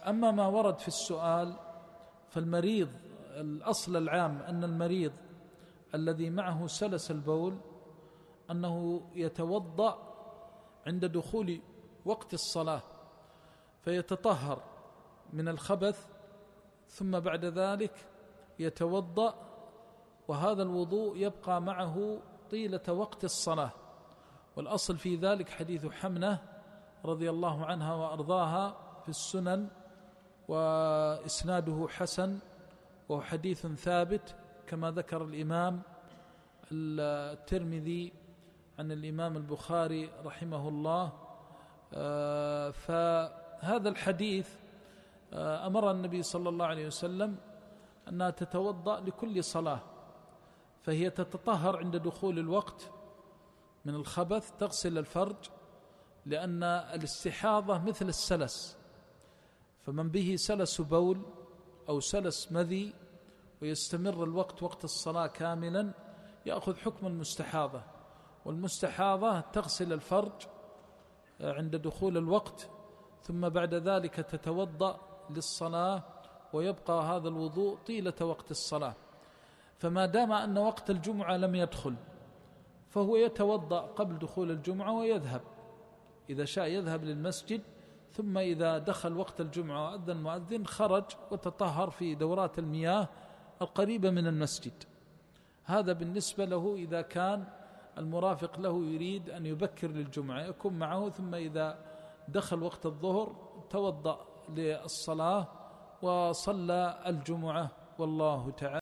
أما ما ورد في السؤال فالمريض الأصل العام أن المريض الذي معه سلس البول أنه يتوضأ عند دخول وقت الصلاة فيتطهر من الخبث، ثم بعد ذلك يتوضأ، وهذا الوضوء يبقى معه طيلة وقت الصلاة. والأصل في ذلك حديث حمنة رضي الله عنها وأرضاها في السنن، وإسناده حسن، وهو حديث ثابت كما ذكر الإمام الترمذي عن الإمام البخاري رحمه الله. فهذا الحديث أمر النبي صلى الله عليه وسلم أنها تتوضأ لكل صلاة، فهي تتطهر عند دخول الوقت من الخبث، تغسل الفرج، لأن الاستحاضة مثل السلس، فمن به سلس بول أو سلس مذي ويستمر الوقت وقت الصلاة كاملا يأخذ حكم المستحاضة. والمستحاضة تغسل الفرج عند دخول الوقت، ثم بعد ذلك تتوضأ للصلاة، ويبقى هذا الوضوء طيلة وقت الصلاة. فما دام أن وقت الجمعة لم يدخل فهو يتوضأ قبل دخول الجمعة ويذهب، إذا شاء يذهب للمسجد، ثم إذا دخل وقت الجمعة وأذن المؤذن خرج وتطهر في دورات المياه القريبة من المسجد. هذا بالنسبة له إذا كان المرافق له يريد أن يبكر للجمعة يكون معه، ثم إذا دخل وقت الظهر توضأ للصلاة وصلى الجمعة، والله تعالى